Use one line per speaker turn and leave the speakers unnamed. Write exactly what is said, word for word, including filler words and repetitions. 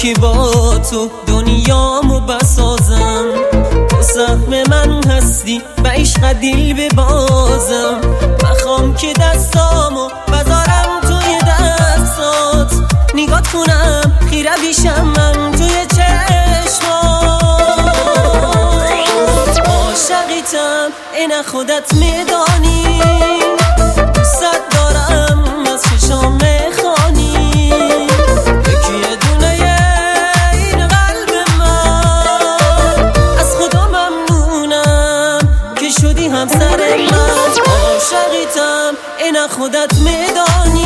که با تو دنیامو بسازم. تو سهم من هستی و عشق دل ببازم. بخوام که دستامو بذارم توی دستات، نگات کنم خیره بیشم من توی چشمات. عاشقیتم این خودت میدانی، دوست دارم از چشام میخوانی. یکی دونه این قلب من، از خدا ممنونم که شدی همسر من. عاشقیتم این خودت میدانی.